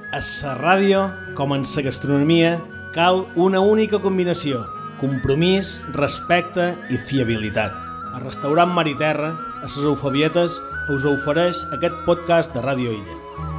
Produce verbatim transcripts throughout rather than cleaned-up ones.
A la ràdio, com en la gastronomia, cal una única combinació: compromís, respecte i fiabilitat. El restaurant Mar i Terra, a les Eufebietes, us ofereix aquest podcast de Ràdio Illa.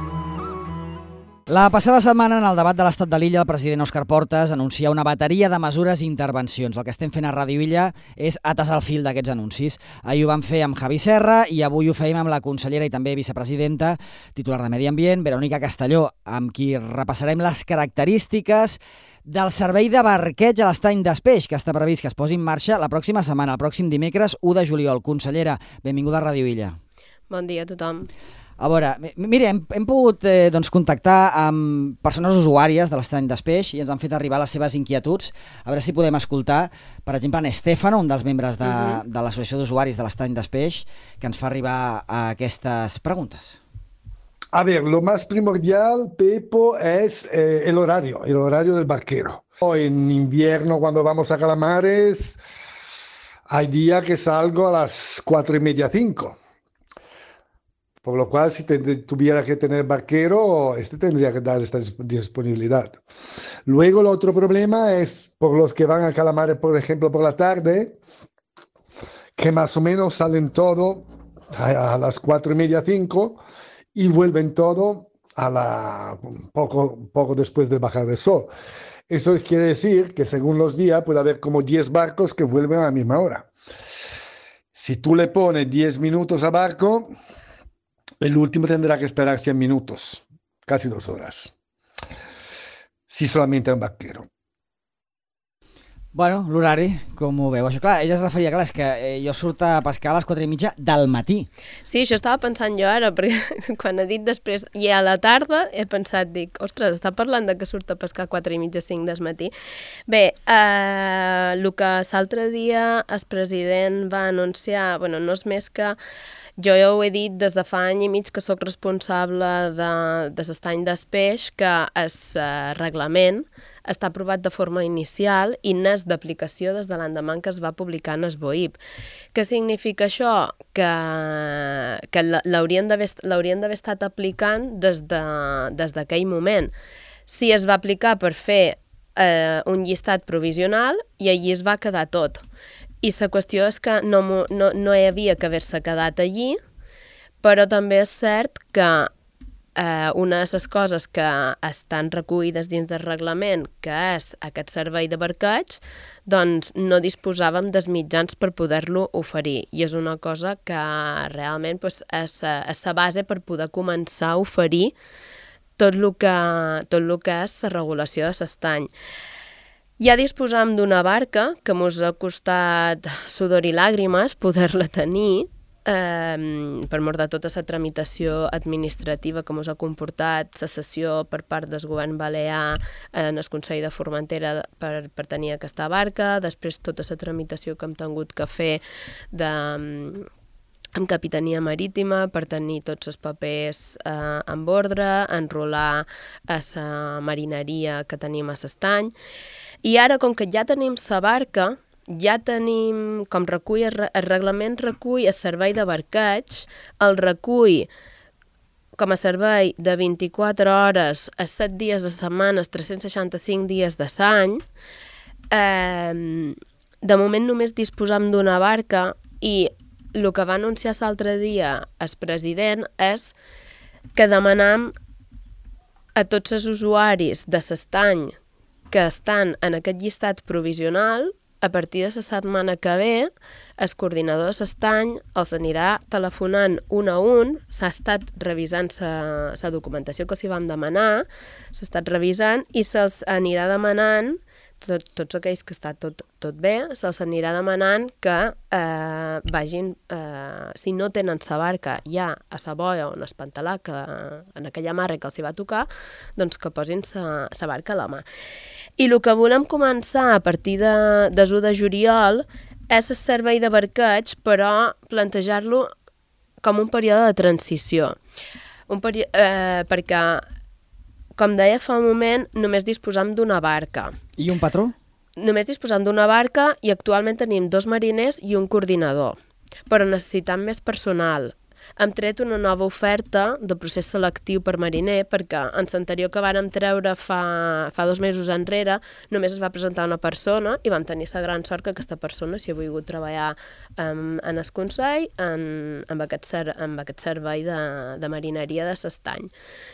La passada setmana, en el debat de l'estat de l'Illa, el president Òscar Portas anuncia una bateria de mesures i intervencions. El que estem fent a Ràdio Illa és atasar el fil d'aquests anuncis. Ahir ho vam fer amb Javi Serra i avui ho feim amb la consellera i també vicepresidenta, titular de Medi Ambient, Verònica Castelló, amb qui repassarem les característiques del servei de barqueig a l'estany d'Espeix, que està previst que es posi en marxa la pròxima setmana, el pròxim dimecres u de juliol. Consellera, benvinguda a Ràdio Illa. Bon dia a tothom. A veure, mira, hem, hem pogut eh, doncs, contactar amb persones usuàries de l'estany d'Espeix i ens han fet arribar les seves inquietuds. A veure si podem escoltar, per exemple, en Estefano, un dels membres de, uh-huh. de l'Associació d'Usuaris de l'estany d'Espeix, que ens fa arribar a aquestes preguntes. A ver, lo más primordial, Pepo, es eh, el horario, el horario del barquero. En invierno, cuando vamos a Calamares, hay días que salgo a las cuatro y media, cinco. Por lo cual, si te, tuviera que tener barquero, este tendría que dar esta disponibilidad. Luego, el otro problema es por los que van a Calamares, por ejemplo, por la tarde, que más o menos salen todo a, a las cuatro y media, cinco, y vuelven todo a la, poco, poco después de bajar el sol. Eso quiere decir que según los días puede haber como diez barcos que vuelven a la misma hora. Si tú le pones diez minutos a barco, el último tendrá que esperar cien minutos, casi dos horas, si solamente hay un barquero. Bueno, l'horari, com ho veu? Això, clar, ella es referia, clar, és que eh, jo surto a pescar a les quatre i mitja del matí. Sí, això estava pensant jo ara, perquè quan ha dit després, i a la tarda, he pensat, dic, ostres, està parlant de que surt a pescar a quatre i mitja, cinc del matí. Bé, eh, el que l'altre dia el president va anunciar, bueno, no és més que jo ja ho he dit des de fa any i mig que sóc responsable de, de l'estany d'Espeix, que el eh, reglament està aprovat de forma inicial i n'és d'aplicació des de l'endemà que es va publicar en el B O I P. Què significa això? Que, que l'haurien d'haver estat aplicant des d'aquell moment. Si es va aplicar per fer eh, un llistat provisional i allí es va quedar tot. I la qüestió és que no, no, no hi havia que haver-se quedat allí, però també és cert que Uh, una de les coses que estan recollides dins del reglament, que és aquest servei de barqueig, doncs no disposàvem dels mitjans per poder-lo oferir. I és una cosa que realment pues, és, és la base per poder començar a oferir tot el que, tot el que és la regulació de l'estany. Ja disposam d'una barca que mos ha costat sudor i làgrimes poder-la tenir, Um, per mort de tota la tramitació administrativa que ens ha comportat la cessió per part del govern balear en el Consell de Formentera per, per tenir aquesta barca, després tota la tramitació que hem tingut que fer de, amb Capitania Marítima per tenir tots els papers eh, en ordre, enrolar a la marineria que tenim a l'estany. I ara, com que ja tenim la barca, ja tenim, com recull, el reglament recull el servei de barqueig, el recull com a servei de vint-i-quatre hores a set dies de setmana, tres-cents seixanta-cinc dies de l'any. Eh, de moment només disposam d'una barca i el que va anunciar l'altre dia el president és que demanam a tots els usuaris de l'estany que estan en aquest llistat provisional, a partir de la setmana que ve, el coordinador de l'estany els anirà telefonant un a un, s'ha estat revisant la documentació que s'hi vam demanar, s'ha estat revisant i se'ls anirà demanant, tot, tots aquells que està tot, tot bé, se'ls anirà demanant que eh, vagin, eh, si no tenen la barca ja a la boia o en el pantalà, que, en aquella marra que els hi va tocar, doncs que posin la barca a la mà. I el que volem començar a partir de, de l'u de juliol és el servei de barqueig, però plantejar-lo com un període de transició. Un peri eh, perquè, com deia fa un moment, només disposam d'una barca. I un patró? Només disposam d'una barca i actualment tenim dos mariners i un coordinador, però necessitam més personal. hem tret una nova oferta de procés selectiu per mariner, perquè en l'anterior que vàrem treure fa, fa dos mesos enrere només es va presentar una persona i vam tenir la gran sort que aquesta persona s'hi ha volgut treballar um, en el Consell en, amb, aquest ser, amb aquest servei de, de marineria de l'Estany.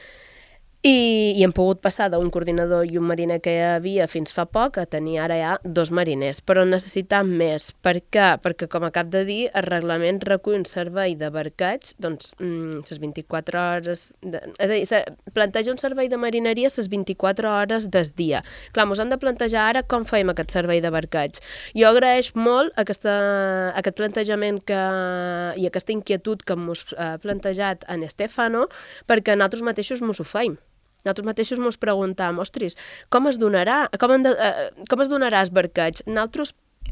I, i hem pogut passar d'un coordinador i un mariner que hi havia fins fa poc a tenir ara ja dos mariners, però necessitam més. Per què? Perquè, com acabo de dir, el reglament recull un servei de barqueig, doncs, les vint-i-quatre hores... De, és a dir, se planteja un servei de marineria les vint-i-quatre hores del dia. Clar, ens hem de plantejar ara com fem aquest servei de barqueig. Jo agraeix molt aquesta, aquest plantejament que, i aquesta inquietud que ens ha plantejat en Estefano, perquè nosaltres mateixos ens ho feim. Nosaltres mateixos ens preguntàvem, ostres, com es donarà, com, de, eh, com es donarà el barqueig? Nosaltres,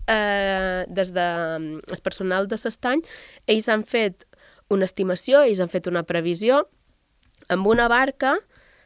eh, des del de, personal de l'Estany, ells han fet una estimació, ells han fet una previsió amb una barca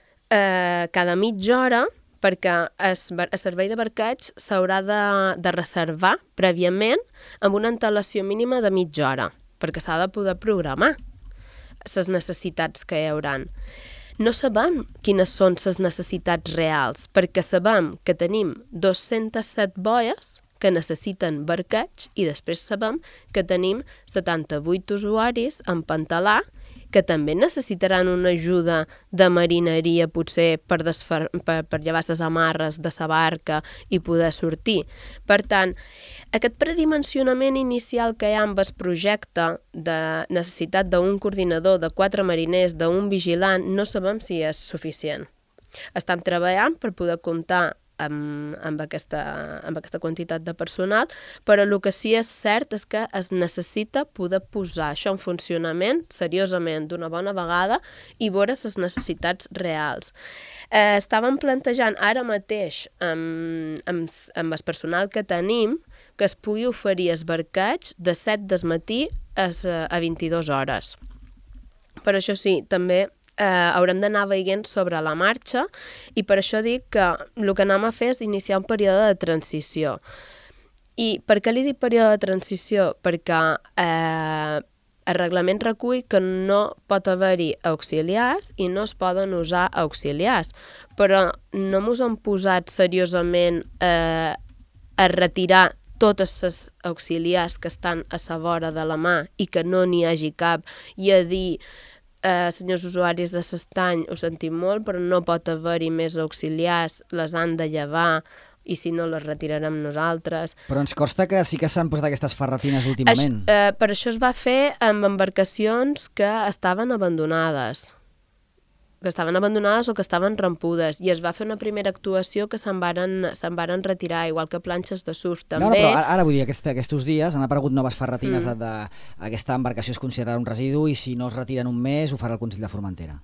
eh, cada mitja hora, perquè el, el servei de barqueig s'haurà de, de reservar prèviament amb una antelació mínima de mitja hora, perquè s'ha de poder programar les necessitats que hi hauran. No sabem quines són les necessitats reals, perquè sabem que tenim dos-centes set boies que necessiten barqueig i després sabem que tenim setanta-vuit usuaris en pantalà que també necessitaran una ajuda de marineria, potser per, desfer, per, per llevar les amarres de la barca i poder sortir. Per tant, aquest predimensionament inicial que hi ha amb el projecte de necessitat d'un coordinador, de quatre mariners, d'un vigilant, no sabem si és suficient. Estem treballant per poder comptar Amb, amb, aquesta, amb aquesta quantitat de personal, però el que sí és cert és que es necessita poder posar això en funcionament seriosament d'una bona vegada i veure les necessitats reals. Eh, estàvem plantejant ara mateix amb, amb, amb el personal que tenim que es pugui oferir el barqueig de set del matí a, a vint-i-dues hores. Per això sí, també Eh, haurem d'anar veient sobre la marxa i per això dic que el que anem a fer és iniciar un període de transició. I per què li dic període de transició? Perquè eh, el reglament recull que no pot haver-hi auxiliars i no es poden usar auxiliars, però no ens hem posat seriosament eh, a retirar totes les auxiliars que estan a la vora de la mà i que no n'hi hagi cap i a dir Eh, senyors usuaris de l'Estany, ho sentim molt, però no pot haver-hi més auxiliars, les han de llevar i si no les retirarem nosaltres. Però ens consta que sí que s'han posat aquestes ferretines últimament. Aix, eh, per això es va fer amb embarcacions que estaven abandonades. que estaven abandonades o que estaven rampudes, i es va fer una primera actuació que se'n varen, se'n varen retirar, igual que planxes de surf també. No, no, però ara, ara vull dir, aquest, aquests dies han aparegut noves ferretines Mm. de, de aquesta embarcació es considerarà un residu i si no es retiren un mes ho farà el Consell de Formentera.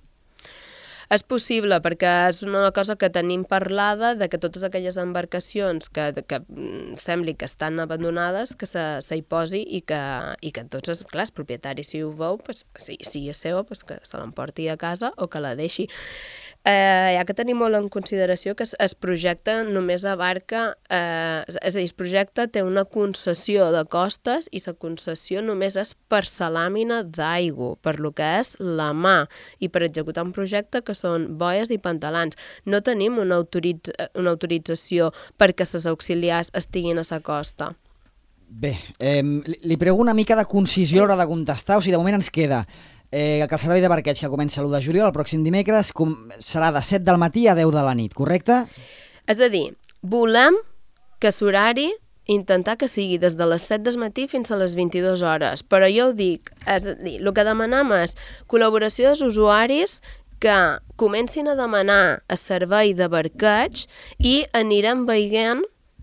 És possible, perquè és una cosa que tenim parlada, de que totes aquelles embarcacions que, que sembli que estan abandonades, que se, se hi posi i que, i que tots, els, clar, els propietaris, si ho veu, pues, si, si és seva, pues, que se l'emporti a casa o que la deixi. Eh, hi ha que tenir molt en consideració que es, es projecta només abarca, eh, és a dir, el projecte té una concessió de costes i la concessió només és per la làmina d'aigua, per lo que és la mà, i per executar un projecte que són boies i pantalans. No tenim una, autoritz una autorització perquè les auxiliars estiguin a la costa. Bé, eh, li, li prego una mica de concisió a l'hora de contestar, o sigui, de moment ens queda eh, que el servei de barqueig que comença l'u de juliol, el pròxim dimecres, com, serà de set del matí a deu de la nit, correcte? És a dir, volem que l'horari intentar que sigui des de les set del matí fins a les vint-i-dues hores, però jo ho dic, és a dir, el que demanam és col·laboració dels usuaris que comencin a demanar el servei de barqueig i anirem veient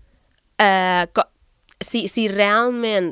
eh, si, si realment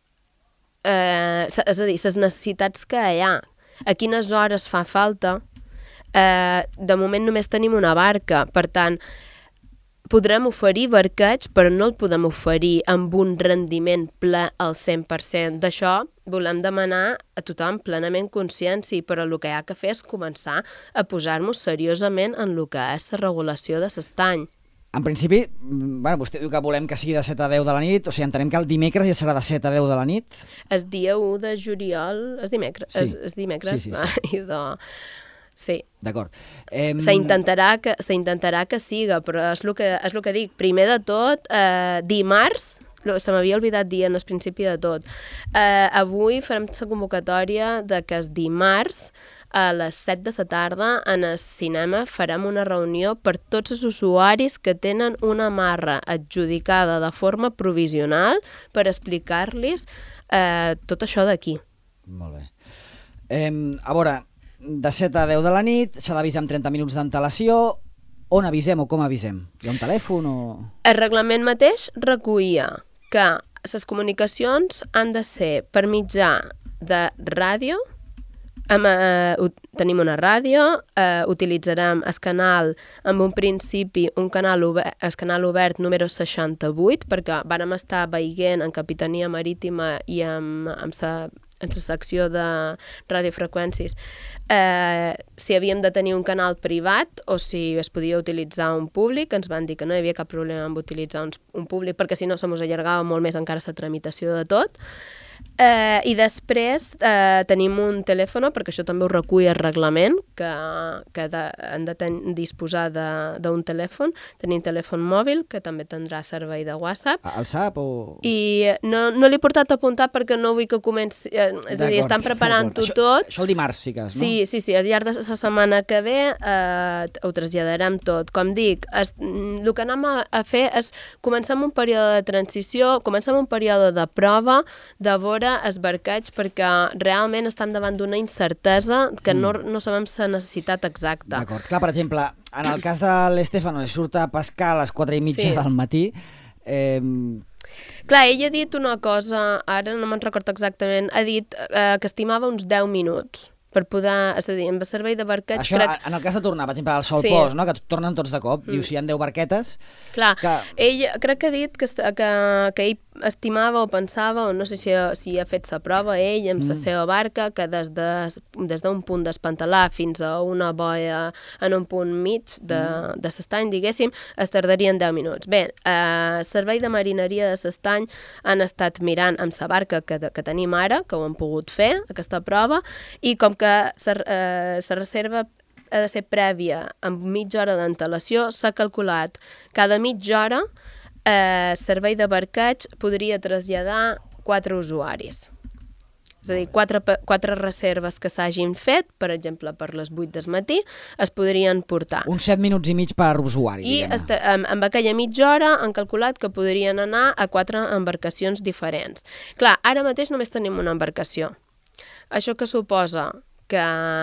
eh, és a dir, les necessitats que hi ha, a quines hores fa falta. Eh, de moment només tenim una barca, per tant, podrem oferir barqueig, però no el podem oferir amb un rendiment ple al cent per cent. D'això volem demanar a tothom plenament consciència, però el que hi ha que fer és començar a posar-nos seriosament en el que és la regulació de l'estany. En principi, bueno, vostè diu que volem que sigui de set a deu de la nit, o sigui, entenem que el dimecres ja serà de set a deu de la nit? El dia u de juliol, és dimecres? Sí. És, és dimecres? Sí, sí, sí. Ah, idò. Sí. D'acord. Eh... S'intentarà que, s'intentarà que siga, però és el que, és el que dic. Primer de tot, eh, dimarts, se m'havia oblidat dir en el principi de tot, eh, avui farem la convocatòria de que el dimarts a les set de la tarda en el cinema farem una reunió per tots els usuaris que tenen una marra adjudicada de forma provisional per explicar-los eh, tot això d'aquí. Molt bé. Eh, a veure, de set a deu de la nit, s'ha d'avisar amb trenta minuts d'antelació. On avisem o com avisem? Hi ha un telèfon o...? El reglament mateix recollia que les comunicacions han de ser per mitjà de ràdio. Amb, eh, tenim una ràdio, eh, utilitzarem el canal, amb un principi, un canal obert, el canal obert número seixanta-vuit, perquè vàrem estar veient en Capitania Marítima i amb, amb sa, en la secció de radiofreqüències eh, si havíem de tenir un canal privat o si es podia utilitzar un públic. Ens van dir que no hi havia cap problema amb utilitzar un, un públic, perquè si no se mos allargava molt més encara la tramitació de tot. Eh, I després eh, tenim un telèfon, perquè això també ho recull el reglament, que, que de, han de ten, disposar d'un telèfon. Tenim telèfon mòbil, que també tindrà servei de WhatsApp. El S A P o...? I no, no l'he portat a apuntar perquè no vull que comenci... Eh, és a dir, estan preparant-ho tot. Això el dimarts, sí que és, no? Sí, sí, sí, al llarg de la setmana que ve eh, ho traslladarem tot. Com dic, es, el que anem a, a fer és començar un període de transició, començar un període de prova, de veure els barquets, perquè realment estem davant d'una incertesa que no, no sabem la necessitat exacta. D'acord. Clar, per exemple, en el cas de l'Estefano, si surt a pescar a les quatre i mitja sí. del matí... Eh... Clar, ell ha dit una cosa, ara no me'n recordo exactament, ha dit eh, que estimava uns deu minuts per poder, és a dir, amb el servei de barquets... Això, crec... en el cas de tornar, per exemple, al Sol sí. Post, no? Que tornen tots de cop, mm. diu, si hi ha deu barquetes... Clar, que... ell crec que ha dit que, que, que ell estimava o pensava, o no sé si, si ha fet la prova ell amb la mm. seva barca, que des d'un de, des punt d'espantalar fins a una boia en un punt mig de, mm. de l'estany, diguéssim, es tardarien deu minuts. Bé, el eh, servei de marineria de l'estany han estat mirant amb la barca que, que tenim ara, que ho han pogut fer, aquesta prova, i com que la eh, reserva ha de ser prèvia amb mitja hora d'antelació, s'ha calculat cada mitja hora eh, servei de barqueig podria traslladar quatre usuaris. És a dir, quatre, quatre reserves que s'hagin fet, per exemple, per les vuit del matí, es podrien portar. Uns set minuts i mig per usuari, I esta, amb, amb aquella mitja hora han calculat que podrien anar a quatre embarcacions diferents. Clar, ara mateix només tenim una embarcació. Això que suposa que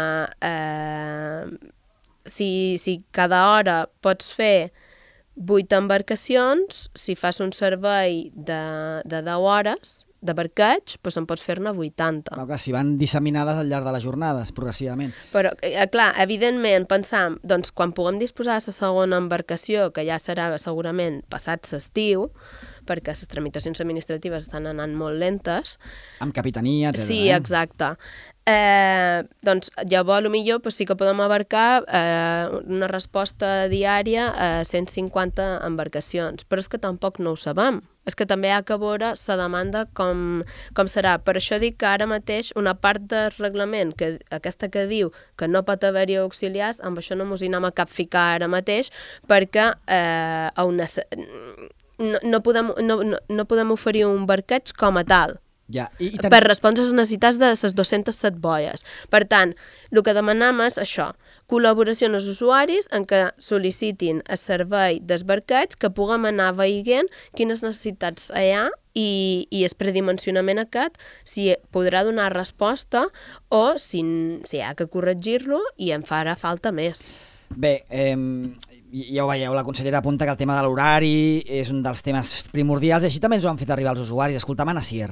eh, si, si cada hora pots fer vuit embarcacions, si fas un servei de, de deu hores de barqueig, doncs en pots fer-ne vuitanta. Clar, clar, si van disseminades al llarg de les jornades, progressivament. Però, eh, clar, evidentment, pensam, doncs, quan puguem disposar de la segona embarcació, que ja serà segurament passat l'estiu, perquè les tramitacions administratives estan anant molt lentes. Amb capitania, etcètera. Sí, exacte. Eh, doncs llavors, potser pues, sí que podem abarcar eh, una resposta diària a cent cinquanta embarcacions, però és que tampoc no ho sabem. És que també hi ha que veure la demanda com, com serà. Per això dic que ara mateix una part del reglament, que, aquesta que diu que no pot haver-hi auxiliars, amb això no mos hi anem a capficar ara mateix, perquè eh, a una... No, no, podem, no, no, no podem oferir un barqueig com a tal, ja, i, i ten... per respondre a les necessitats de les dues-centes set boies. Per tant, el que demanem és això, col·laboració amb els usuaris en què sol·licitin el servei dels barqueig, que puguem anar veient quines necessitats hi ha i, i el predimensionament aquest, si podrà donar resposta o si, si ha que corregir-lo i en farà falta més. Bé, eh, ja ho veieu, la consellera apunta que el tema de l'horari és un dels temes primordials i així també ens ho han fet arribar els usuaris. Escoltam a Nasier.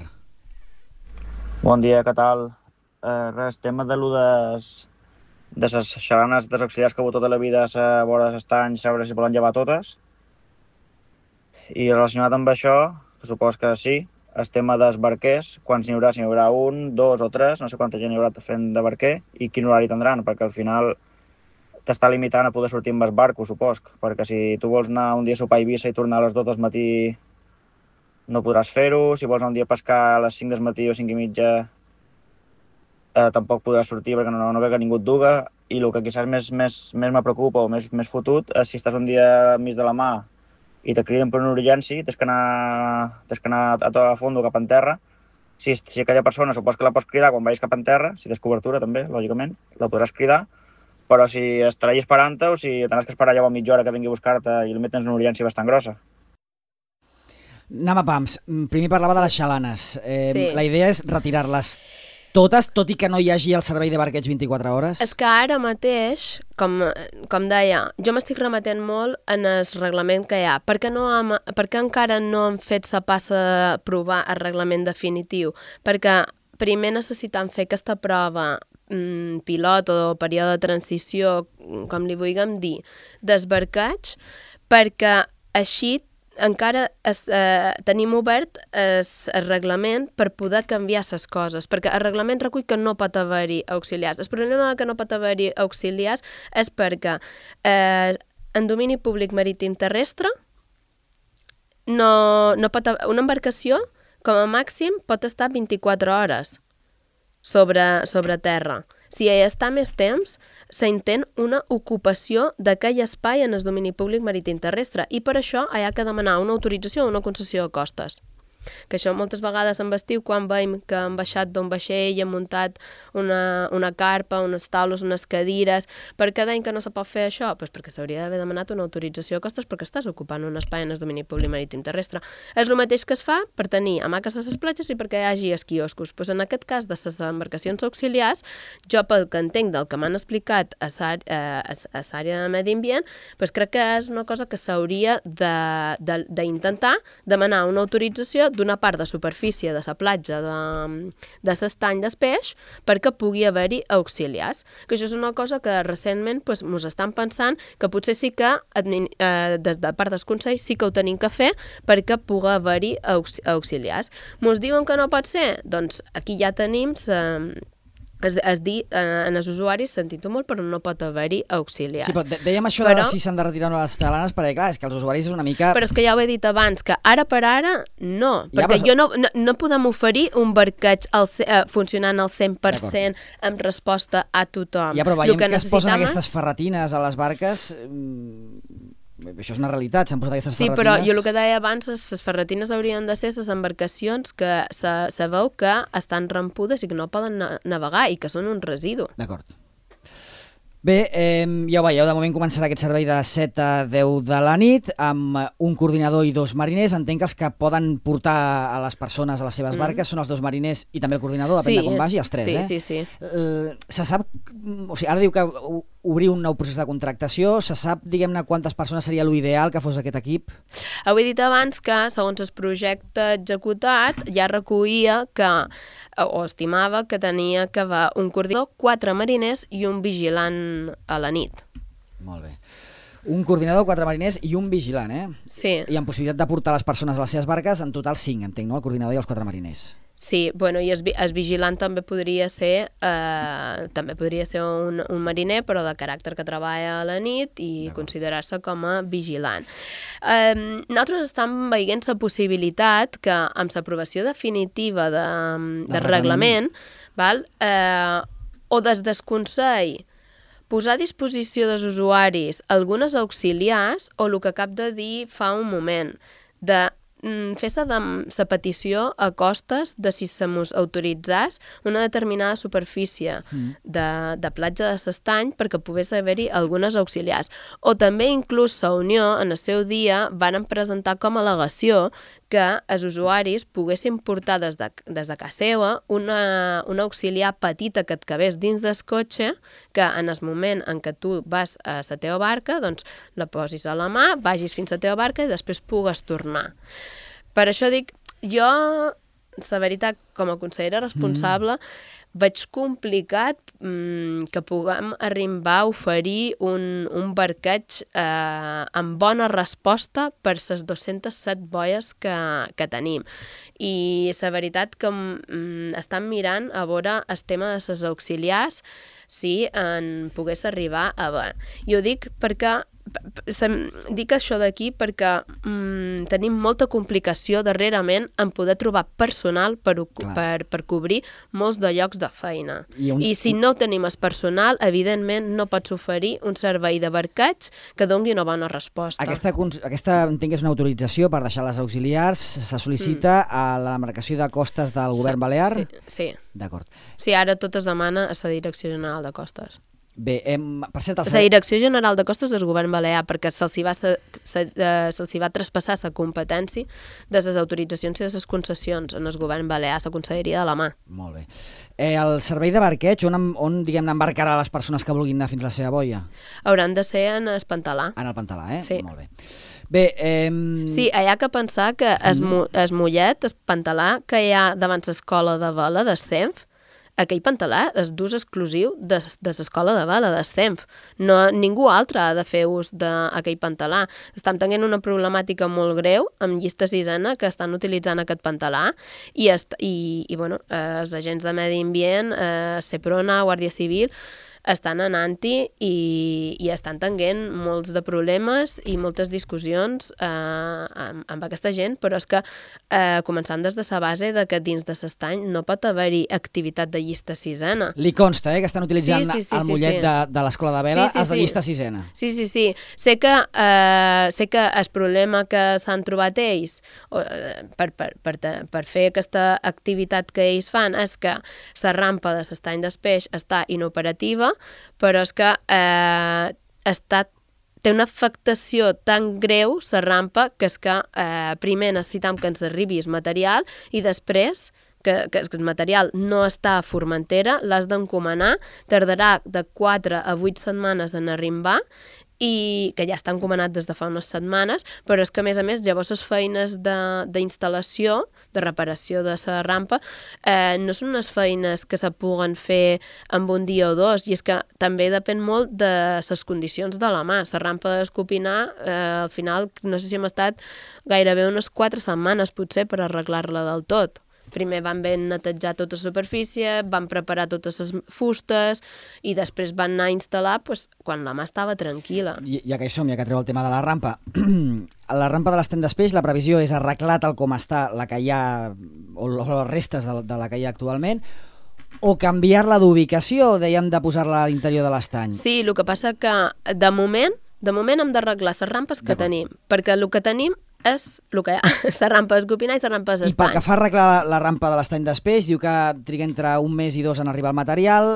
Bon dia, què tal? Eh, res, tema de lo des, de les xaranes dels auxiliars que heu tota la vida a la vora de l'estany, saber si poden llevar totes. I relacionat amb això, que supos que sí, el tema dels barquers, quants n'hi haurà, si n'hi haurà un, dos o tres, no sé quanta gent hi haurà fent de barquer i quin horari tindran, perquè al final t'està limitant a poder sortir amb el barco, supos, perquè si tu vols anar un dia a sopar a Eivissa i tornar a les dues del matí no podràs fer-ho, si vols anar un dia a pescar a les cinc del matí o cinc i mitja eh, tampoc podràs sortir perquè no, no ve que ningú et duga, i el que quizás més, més, més me preocupa o més, més fotut és si estàs un dia mig de la mà i te criden per una urgència, tens que anar, tens que anar a, a fondo cap en terra. Si, si aquella persona supos que la pots cridar quan vagis cap en terra, si tens cobertura també, lògicament, la podràs cridar, però si estaràs esperant-te o si tindràs que esperar ja a mitja hora que vingui a buscar-te i el tens una urgència bastant grossa. Anem a pams. Primer parlava de les xalanes. Eh, Sí. La idea és retirar-les totes, tot i que no hi hagi el servei de barqueig vint-i-quatre hores? És que ara mateix, com, com deia, jo m'estic remetent molt en el reglament que hi ha. Per què, no hem, per què encara no hem fet la passa a provar el reglament definitiu? Perquè primer necessitem fer aquesta prova mm, pilot o període de transició, com li vulguem dir, d'esbarcaig, perquè així encara es, eh, tenim obert el reglament per poder canviar les coses, perquè el reglament recull que no pot haver-hi auxiliars. El problema que no pot haver-hi auxiliars és perquè eh, en domini públic marítim terrestre no, no pot haver, una embarcació com a màxim pot estar vint-i-quatre hores sobre, sobre terra. Si hi està més temps, s'entén una ocupació d'aquell espai en el domini públic marítim terrestre i per això hi ha que demanar una autorització o una concessió de costes. Que això moltes vegades en estiu, quan veiem que han baixat d'un vaixell i han muntat una, una carpa, unes taules, unes cadires, per què deien que no se pot fer això? Pues perquè s'hauria d'haver demanat una autorització de costes perquè estàs ocupant un espai en el domini públic marítim terrestre. És el mateix que es fa per tenir hamaques a les platges i perquè hi hagi els quioscos. Pues en aquest cas de les embarcacions auxiliars, jo pel que entenc del que m'han explicat a l'àrea de medi ambient, pues crec que és una cosa que s'hauria d'intentar demanar una autorització d'una part de superfície de la platja de, de l'estany del peix perquè pugui haver-hi auxiliars. Que això és una cosa que recentment pues, mos estan pensant que potser sí que eh, des de part dels consells sí que ho tenim que fer perquè pugui haver-hi aux, auxiliars. Mos diuen que no pot ser? Doncs aquí ja tenim eh, Es, es dir eh, en els usuaris, sentint-ho molt, però no pot haver-hi auxiliars. Sí, però de dèiem això però... de si s'han de retirar o no les xalanes, perquè clar, és que els usuaris és una mica... Però és que ja ho he dit abans, que ara per ara no, ja, perquè però... jo no, no, no podem oferir un barqueig al, eh, funcionant al cent per cent amb resposta a tothom. Ja, però veiem que, que es posen és... aquestes ferretines a les barques... Això és una realitat, s'han posat aquestes sí, ferretines... Sí, però jo el que deia abans, les ferretines haurien de ser les embarcacions que se, se veu que estan rampudes i que no poden na navegar i que són un residu. D'acord. Bé, eh, ja ho veieu, de moment començarà aquest servei de set a deu de la nit amb un coordinador i dos mariners. Entenc que els que poden portar a les persones a les seves barques mm. són els dos mariners i també el coordinador, depèn sí, de com vagi, els tres, sí, eh? Sí, sí, sí. Se sap, o sigui, ara diu que obrir un nou procés de contractació, se sap, diguem-ne, quantes persones seria l'ideal que fos aquest equip? Ho he dit abans que, segons el projecte executat, ja recollia que, o estimava que tenia que haver un coordinador, quatre mariners i un vigilant a la nit. Molt bé. Un coordinador, quatre mariners i un vigilant, eh? Sí. I amb possibilitat de portar les persones a les seves barques, en total cinc, entenc, no? El coordinador i els quatre mariners. Sí, bueno, i el, el vigilant també podria ser eh, també podria ser un, un mariner, però de caràcter que treballa a la nit i considerar-se com a vigilant. Eh, nosaltres estem veient la possibilitat que amb l'aprovació definitiva de, de reglament, val, eh, o des del Consell posar a disposició dels usuaris algunes auxiliars o el que acab de dir fa un moment, de fer-se de la petició a costes de si se mos autoritzàs una determinada superfície mm. de, de platja de l'estany perquè pogués haver-hi algunes auxiliars. O també inclús la Unió en el seu dia van presentar com a al·legació que els usuaris poguessin portar des de, des de casa seva una, una auxiliar petita que et cabés dins del cotxe, que en el moment en què tu vas a la teva barca, doncs la posis a la mà, vagis fins a la teva barca i després pugues tornar. Per això dic, jo la veritat, com a consellera responsable, mm. veig complicat mm, que puguem arribar a oferir un, un barqueig eh, amb bona resposta per les dues-centes set boies que, que tenim. I la veritat que mm, estan mirant a veure el tema de les auxiliars si en pogués arribar a veure. Jo dic perquè dic això d'aquí perquè mm, tenim molta complicació darrerament en poder trobar personal per, per, per cobrir molts de llocs de feina. I, un... I si no tenim el personal, evidentment no pots oferir un servei de barqueig que doni una bona resposta. Aquesta, aquesta entenc que és una autorització per deixar les auxiliars, se sol·licita mm. a la demarcació de costes del govern sí, balear? Sí. sí. D'acord. Sí, ara tot es demana a la Direcció General de Costes. Bé, hem, per cert... El... La Direcció General de Costes del Govern Balear, perquè se'ls va, se, se, se va traspassar la competència de les autoritzacions i de les concessions en el Govern Balear, la Conselleria de la Mà. Molt bé. Eh, el servei de barqueig, on, on diguem-ne, embarcarà les persones que vulguin anar fins a la seva boia? Hauran de ser en el Pantalà. En el Pantalà, eh? Sí. Molt bé. Bé, eh... Sí, hi ha que pensar que es, mm. es Mollet, el Pantalà, que hi ha davant l'escola de vela del C E M F, aquell pantalà és d'ús exclusiu de, de l'escola de vela, del C E M F. No, ningú altre ha de fer ús d'aquell pantalà. Estem tenint una problemàtica molt greu amb llista sisena que estan utilitzant aquest pantalà i, est, i, i bueno, eh, els agents de medi ambient, eh, Seprona, Guàrdia Civil, estan anant-hi i, i estan tenint molts de problemes i moltes discussions eh, amb, amb aquesta gent, però és que eh, començant des de la base de que dins de l'estany no pot haver-hi activitat de llista sisena. Li consta, eh, que estan utilitzant sí, sí, sí, el Mollet sí, sí. de, de l'escola de vela sí, sí, els de llista sisena. Sí, sí, sí. Sé que, eh, sé que el problema que s'han trobat ells eh, per, per, per, per fer aquesta activitat que ells fan és que la rampa de l'estany del peix està inoperativa, però és que eh, està, té una afectació tan greu la rampa que és que eh, primer necessitam que ens arribi el material i després que, que el material no està a Formentera, l'has d'encomanar, tardarà de quatre a vuit setmanes en arribar i que ja està encomanat des de fa unes setmanes, però és que a més a més llavors les feines d'instal·lació, de, de reparació de la rampa, eh, no són unes feines que se puguen fer en un dia o dos, i és que també depèn molt de les condicions de la mà. La rampa d'Escopinar, eh, al final, no sé si hem estat gairebé unes quatre setmanes potser per arreglar-la del tot. Primer van ben netejar tota la superfície, van preparar totes les fustes i després van anar a instal·lar pues, quan la mà estava tranquil·la. I, ja que hi som, ja que treu el tema de la rampa, la rampa de l'estany d'Espeix, la previsió és arreglar tal com està la que hi ha, o les restes de, de la que hi ha actualment, o canviar-la d'ubicació, dèiem, de posar-la a l'interior de l'estany. Sí, el que passa que de moment, de moment hem d'arreglar les rampes que tenim, perquè el que tenim és el que hi ha, la rampa d'Escopinar i la rampa d'Estany. I pel que fa a arreglar la, la rampa de l'estany d'Espeix, diu que triga entre un mes i dos en arribar el material.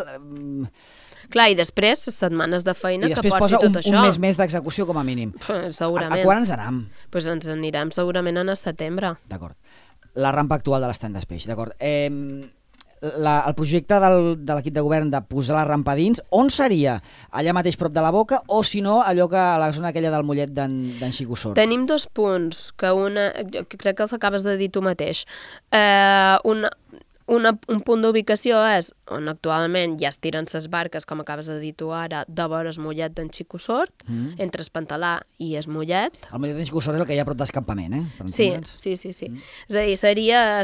Clar, i després, setmanes de feina que porti tot un, això. I després posa un mes més d'execució com a mínim. Segurament. A, a quan ens anem? Doncs pues ens anirem segurament en el setembre. D'acord. La rampa actual de l'estany d'Espeix, d'acord. Eh, la, el projecte del, de l'equip de govern de posar la rampa dins, on seria? Allà mateix prop de la boca o, si no, allò que a la zona aquella del Mollet d'en Xico Sort? Tenim dos punts, que una, crec que els acabes de dir tu mateix. Eh, una... Una, un punt d'ubicació és on actualment ja es tiren ses barques, com acabes de dir tu ara, de vora el Mollet d'en Xico Sort, mm. entre el Pantalà i el Mollet. El Mollet d'en Xico Sort és el que hi ha prop d'escampament, eh? Sí, sí, sí, sí. Mm. És a dir, seria a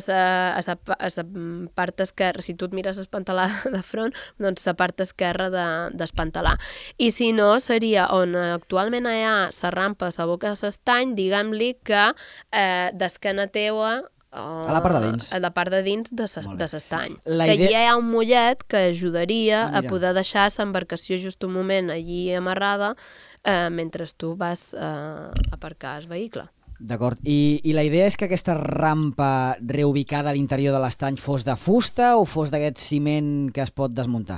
la part esquerra, si tu et mires el Pantalà de front, doncs la part esquerra de, del Pantalà. I si no, seria on actualment hi ha la rampa a la boca de l'estany, diguem-li que eh, d'esquena teua a la part de dins. A la part de dins de l'estany. La que idea... allà hi ha un mollet que ajudaria ah, a poder deixar l'embarcació just un moment allí amarrada eh, mentre tu vas eh, a aparcar el vehicle. D'acord. I, I la idea és que aquesta rampa reubicada a l'interior de l'estany fos de fusta o fos d'aquest ciment que es pot desmuntar?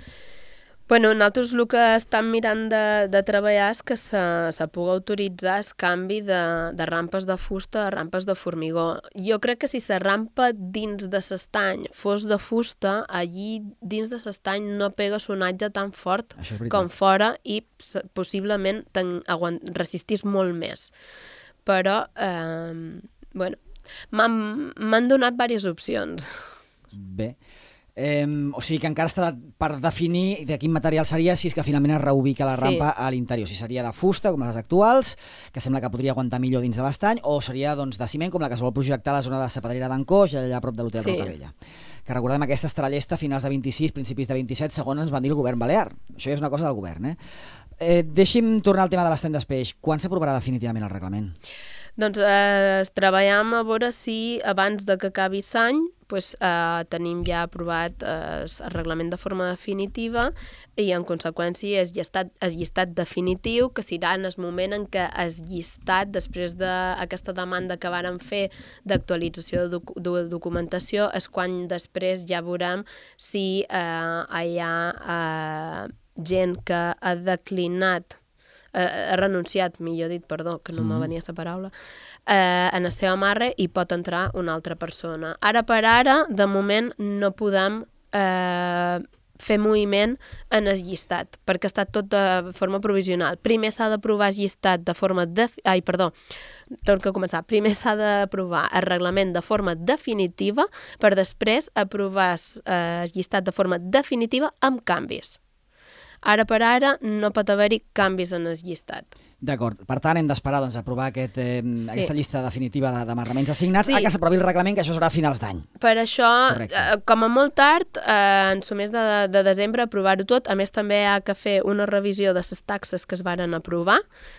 Bueno, nosaltres el que estem mirant de, de treballar és que se, se pugui autoritzar el canvi de, de rampes de fusta a rampes de formigó. Jo crec que si la rampa dins de l'estany fos de fusta, allí dins de l'estany no pega sonatge tan fort com fora i possiblement resistís molt més. Però, eh, bueno, M'han donat diverses opcions. Bé. Eh, o sigui que encara està per definir de quin material seria si és que finalment es reubica la Sí. rampa a l'interior. Si seria de fusta, com les actuals, que sembla que podria aguantar millor dins de l'estany, o seria doncs, de ciment, com la que es vol projectar a la zona de Sapadrera d'Ancoix, allà a prop de l'Hotel Sí. Rocavella. Que recordem, aquesta estarà llesta a finals de vint-i-sis, principis de vint-i-set, segons ens van dir el govern balear. Això ja és una cosa del govern, eh? eh deixi'm tornar al tema de l'estany d'Espeix. Quan s'aprovarà definitivament el reglament? Doncs eh, treballam a veure si abans de que acabi l'any pues, eh, tenim ja aprovat eh, el reglament de forma definitiva i en conseqüència és llistat, és llistat definitiu, que serà en el moment en què és llistat, després d'aquesta demanda que vàrem fer d'actualització de, doc de documentació, és quan després ja veurem si eh, hi ha eh, gent que ha declinat ha renunciat, millor dit, perdó, que no mm. me venia la paraula, eh, en la seva amarre i pot entrar una altra persona. Ara per ara, de moment, no podem eh, fer moviment en el llistat, perquè està tot de forma provisional. Primer s'ha d'aprovar el llistat de forma... De... Ai, perdó, torno a començar. Primer s'ha d'aprovar el reglament de forma definitiva per després aprovar eh, el llistat de forma definitiva amb canvis. Ara per ara no pot haver-hi canvis en el llistat. D'acord. Per tant, hem d'esperar doncs, aprovar aquest, eh, Sí. aquesta llista definitiva d'amarraments assignats Sí. a que s'aprovi el reglament, que això serà a finals d'any. Per això, Correcte. eh, com a molt tard, eh, en el mes de, de desembre, aprovar-ho tot. A més, també hi ha que fer una revisió de les taxes que es varen aprovar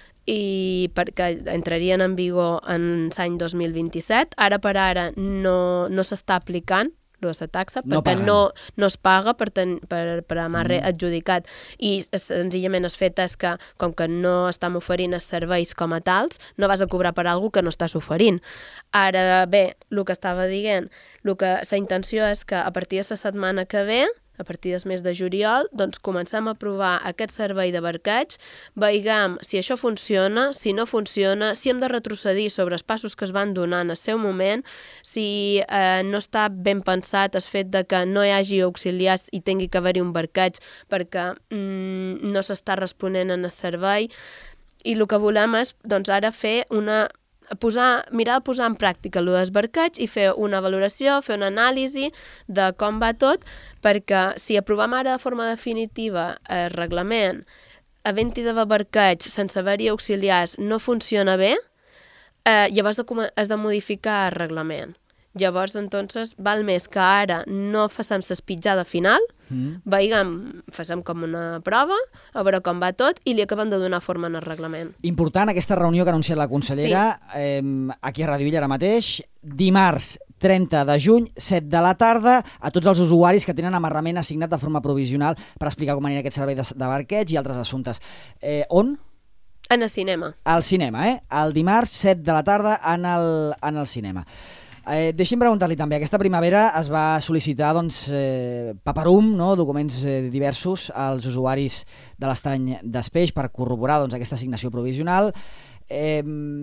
i perquè entrarien en vigor en l'any dos mil vint-i-set. Ara per ara no, no s'està aplicant de la taxa, No perquè paguen. no, no es paga per, ten, per, per amarre Mm. adjudicat. I senzillament el fet és que, com que no estem oferint els serveis com a tals, no vas a cobrar per alguna que no estàs oferint. Ara, bé, el que estava dient, el que la intenció és que a partir de la setmana que ve, a partir del mes de juliol, doncs comencem a provar aquest servei de barqueig, veiguem si això funciona, si no funciona, si hem de retrocedir sobre els passos que es van donar en el seu moment, si eh, no està ben pensat el fet de que no hi hagi auxiliars i tingui que haver-hi un barqueig perquè mm, no s'està responent en el servei. I el que volem és doncs, ara fer una... Posar, mirar de posar en pràctica el del barqueig i fer una valoració, fer una anàlisi de com va tot, perquè si aprovem ara de forma definitiva el reglament, havent-hi de barqueig sense haver-hi auxiliars no funciona bé, eh, llavors has de modificar el reglament. Llavors, entonces, val més que ara no facem l'espitjada final, mm. veiguem, facem com una prova, a veure com va tot, i li acabem de donar forma en el reglament. Important aquesta reunió que ha anunciat la consellera, sí. eh, aquí a Radio Illa ara mateix, dimarts trenta de juny, set de la tarda, a tots els usuaris que tenen amarrament assignat de forma provisional per explicar com anirà aquest servei de, de barqueig i altres assumptes. Eh, on? En el cinema. Al cinema, eh? El dimarts, set de la tarda, en el, en el cinema. Eh, deixi'm preguntar-li també, aquesta primavera es va sol·licitar doncs, eh, paperum, no? Documents eh, diversos als usuaris de l'estany d'Espeix per corroborar doncs, aquesta assignació provisional. Eh,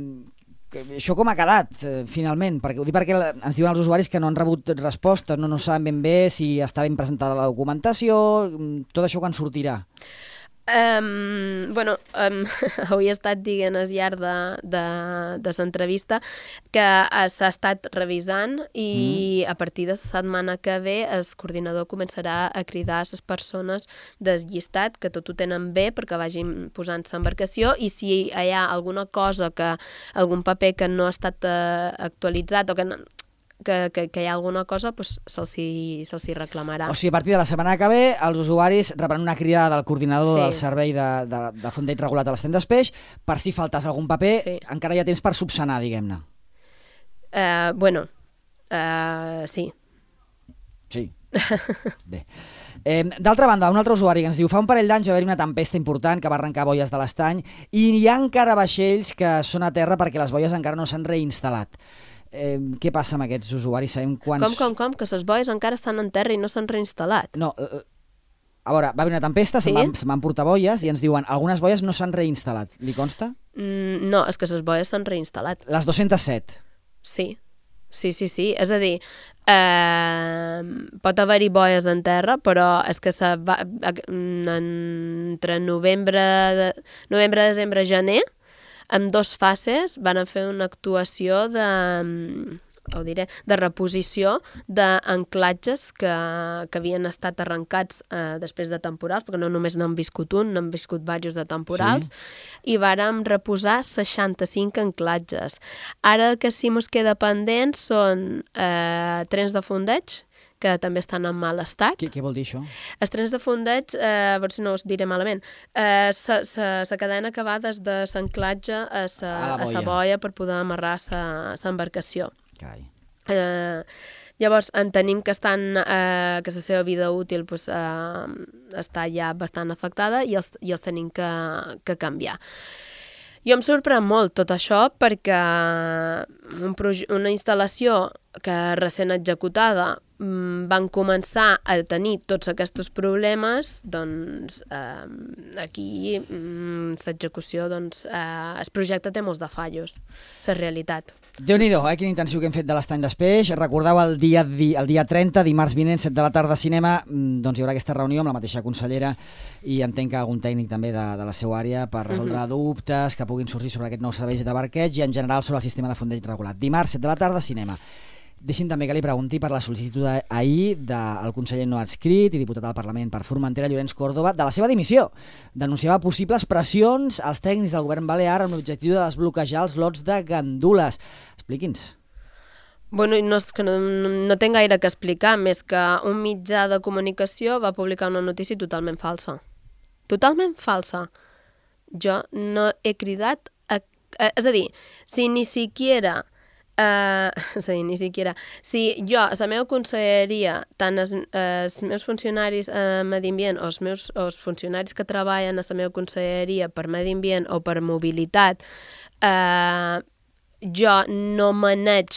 això com ha quedat, eh, finalment? Perquè, ho dic perquè ens diuen els usuaris que no han rebut respostes, no, no saben ben bé si està ben presentada la documentació, tot això quan sortirà? Um, bueno, um, avui he estat dient al llarg de, de, de l'entrevista que s'ha estat revisant i mm. a partir de la setmana que ve el coordinador començarà a cridar a les persones del llistat que tot ho tenen bé perquè vagin posant-se embarcació i si hi ha alguna cosa, que algun paper que no ha estat uh, actualitzat o que no, Que, que, que hi ha alguna cosa, doncs se'ls se se reclamarà. O sigui, a partir de la setmana que ve, els usuaris rebran una cridada del coordinador sí. del servei de, de, de fondeig regulat a l'estany d'Espeix per si faltàs algun paper, sí. encara hi ha temps per subsanar, diguem-ne. Uh, bueno, uh, sí. Sí. Bé. Eh, D'altra banda, un altre usuari que ens diu fa un parell d'anys va haver-hi una tempesta important que va arrencar boies de l'estany i hi ha encara vaixells que són a terra perquè les boies encara no s'han reinstal·lat. Eh, què passa amb aquests usuaris? Sabem quants... Com, com, com? Que les boies encara estan en terra i no s'han reinstal·lat? No, eh, a veure, va haver una tempesta, sí? se'n van, se van portar boies i ens diuen algunes boies no s'han reinstal·lat. Li consta? Mm, no, és que les boies s'han reinstal·lat. Les dues-centes set? Sí, sí, sí, sí. És a dir, eh, pot haver-hi boies en terra, però és que se va, entre novembre, de, novembre, desembre, gener, en dos fases van fer una actuació de, ho diré, de reposició d'anclatges que, que havien estat arrencats eh, després de temporals, perquè no només n'han viscut un, n'han viscut diversos de temporals, sí. I vàrem reposar seixanta-cinc anclatges. Ara el que sí mos queda pendent són eh, trens de fondeig, que també estan en mal estat. Què, què vol dir això? Els trens de fondeig, eh, a veure si no us diré malament, eh, sa, sa, sa cadena que va des de l'anclatge a sa, a sa boia per poder amarrar sa, sa embarcació. Carai. Eh, llavors, entenim que estan, eh, que la seva vida útil pues, eh, està ja bastant afectada i els, i els tenim que, que canviar. Jo em sorprèn molt tot això perquè un una instal·lació que recent executada van començar a tenir tots aquests problemes, doncs eh, aquí l'execució, doncs eh, el projecte té molts de fallos, la realitat. Déu-n'hi-do, eh? Quin intensiu que hem fet de l'Estany d'Espeix. Recordeu el dia, el dia trenta, dimarts vinent, set de la tarda, cinema, doncs hi haurà aquesta reunió amb la mateixa consellera i entenc que algun tècnic també de, de la seva àrea per resoldre uh-huh. dubtes que puguin sorgir sobre aquest nou servei de barqueig i en general sobre el sistema de fondeig regulat. Dimarts, set de la tarda, cinema. Deixi'm també que li pregunti per la sol·licitud ahir del conseller no adscrit i diputat al Parlament per Formentera, Llorenç Córdoba, de la seva dimissió. Denunciava possibles pressions als tècnics del govern balear amb l'objectiu de desbloquejar els lots de gandules. Expliqui'ns. Bueno, no, és que no, no tinc gaire que explicar, més que un mitjà de comunicació va publicar una notícia totalment falsa. Totalment falsa. Jo no he cridat... A, a, és a dir, si ni siquiera... Uh, és a dir, ni siquiera... Si jo, a la meva conselleria, tant els, els meus funcionaris a Medi Ambient o els, meus, o els funcionaris que treballen a la meva conselleria per Medi Ambient o per mobilitat, uh, jo no maneig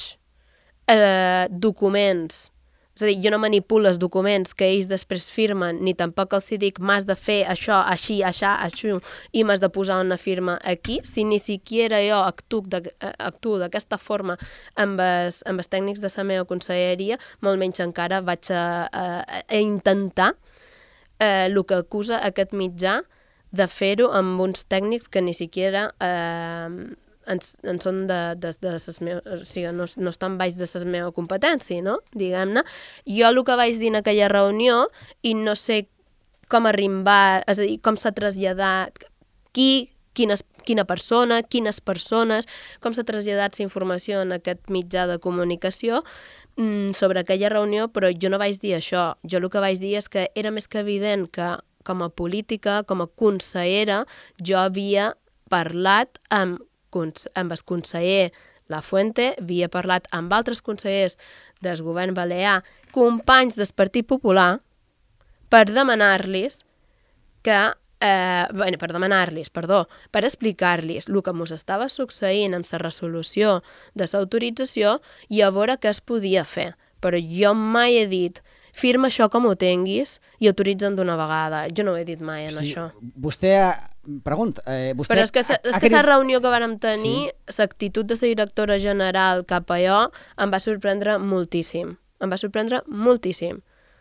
uh, documents, és a dir, jo no manipulo els documents que ells després firmen, ni tampoc els dic m'has de fer això, així, això, això, i m'has de posar una firma aquí. Si ni siquiera jo actuo d'aquesta forma amb els, amb els tècnics de la meva conselleria, molt menys encara vaig a, a, a intentar eh, el que acusa aquest mitjà de fer-ho amb uns tècnics que ni siquiera... Eh, en, en són de, de, de ses meves, o sigui, no, no estan baix de la meva competència, no? Diguem-ne. Jo el que vaig dir en aquella reunió i no sé com arrimbar, és a dir, com s'ha traslladat, qui, quines, quina persona, quines persones, com s'ha traslladat la informació en aquest mitjà de comunicació mm, sobre aquella reunió, però jo no vaig dir això. Jo el que vaig dir és que era més que evident que com a política, com a consellera, jo havia parlat amb amb el conseller Lafuente, havia parlat amb altres consellers del govern balear, companys del Partit Popular, per demanar-los que, eh, bueno, per demanar-los, perdó, per explicar-los el que ens estava succeint amb la resolució de l'autorització i a veure què es podia fer. Però jo mai he dit firma això com ho tinguis i autoritzen d'una vegada. Jo no ho he dit mai en sí, això. Vostè, pregunta... Eh, vostè Però és que la ha, ha querit... reunió que vàrem tenir, l'actitud sí. de la directora general cap a jo em va sorprendre moltíssim. Em va sorprendre moltíssim.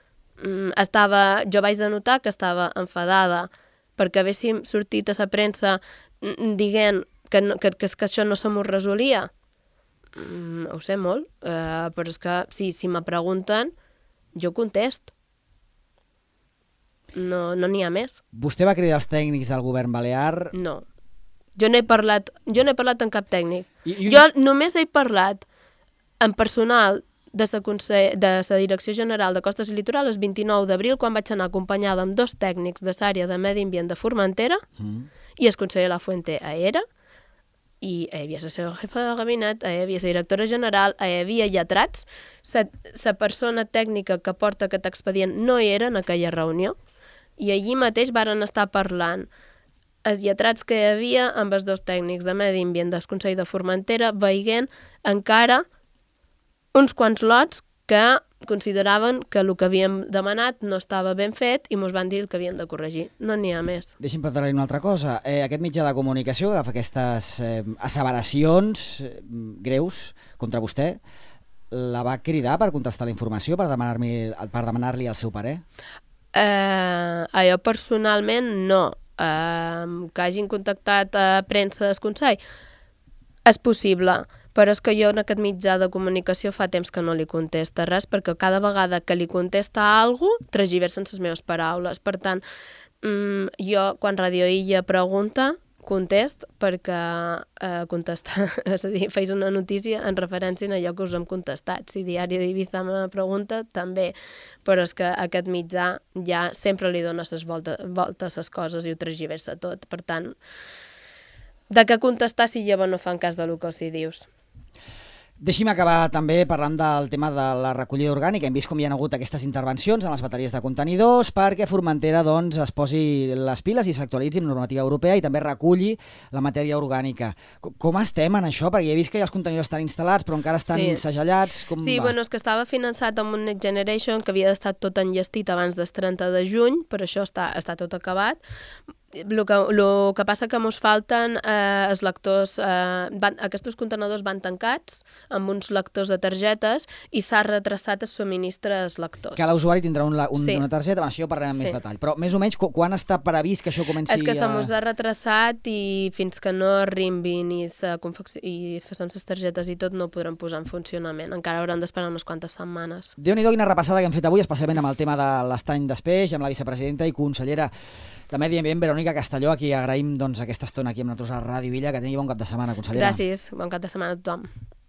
Estava, jo vaig denotar que estava enfadada perquè haguéssim sortit a la premsa dient que, no, que, que, que això no se m'ho resolia. Mm, ho sé molt, uh, però és que si, si me pregunten, jo contesto. No n'hi no ha més. Vostè va cridar els tècnics del govern balear? No. Jo no he parlat, jo no he parlat amb cap tècnic. I, i... Jo només he parlat amb personal de la, Consell... de la Direcció General de Costes i Litoral el vint-i-nou d'abril, quan vaig anar acompanyada amb dos tècnics de l'àrea de Medi Ambient de Formentera mm. i el conseller Lafuente era, i hi havia la seva jefa de gabinet, hi havia la directora general, hi havia lletrats, la persona tècnica que porta aquest expedient no hi era en aquella reunió, i allí mateix varen estar parlant els lletrats que hi havia amb els dos tècnics de Medi Ambient del Consell de Formentera, veient encara uns quants lots que consideraven que el que havíem demanat no estava ben fet i ens van dir que havien de corregir. No n'hi ha més. Deixi'm preguntar-li una altra cosa. Eh, aquest mitjà de comunicació que fa aquestes eh, asseveracions eh, greus contra vostè, la va cridar per contestar la informació, per demanar-li per demanar-li el seu parer? Eh, jo personalment no. Eh, que hagin contactat a premsa del Consell és possible, Però és que jo en aquest mitjà de comunicació fa temps que no li contesta res, perquè cada vegada que li contesta alguna cosa, tergiversen les meves paraules. Per tant, mmm, jo, quan Radio Illa pregunta, contest perquè eh, contestar, és a dir, feis una notícia en referència a allò que us hem contestat. Si Diari d'Ibiza me pregunta, també, però és que aquest mitjà ja sempre li dona ses volta, voltes a les coses i ho tergiversa tot. Per tant, de què contestar si llavors no fan cas del que els hi dius? Deixi'm acabar també parlant del tema de la recollida orgànica. Hem vist com hi ha hagut aquestes intervencions en les bateries de contenidors perquè Formentera doncs, es posi les piles i s'actualitzi amb normativa europea i també reculli la matèria orgànica. Com estem en això? Perquè he vist que ja els contenidors estan instal·lats però encara estan sí. segellats. Com sí, va? Bueno, és que estava finançat amb un Next Generation que havia d'estar tot enllestit abans del trenta de juny, per això està, està tot acabat. El que, el que passa que mos falten eh, els lectors, eh, van, aquests contenedors van tancats amb uns lectors de targetes i s'ha retrasat el subministre als lectors. Cada usuari tindrà un, un, sí. una targeta, bueno, això ja parlarem amb sí. més detall. Però més o menys quan està previst que això comenci a... És que se mos ha retrasat i fins que no arribin i, confecci... i facin les targetes i tot no ho podrem posar en funcionament. Encara hauran d'esperar unes quantes setmanes. Déu-n'hi-do quina repassada que hem fet avui, especialment amb el tema de l'estany d'Espeix, amb la vicepresidenta i consellera de Medi Ambient, Verònica Castelló, a qui agraïm doncs, aquesta estona aquí amb nosaltres a Ràdio Illa. Que tingui bon cap de setmana, consellera. Gràcies, bon cap de setmana a tothom.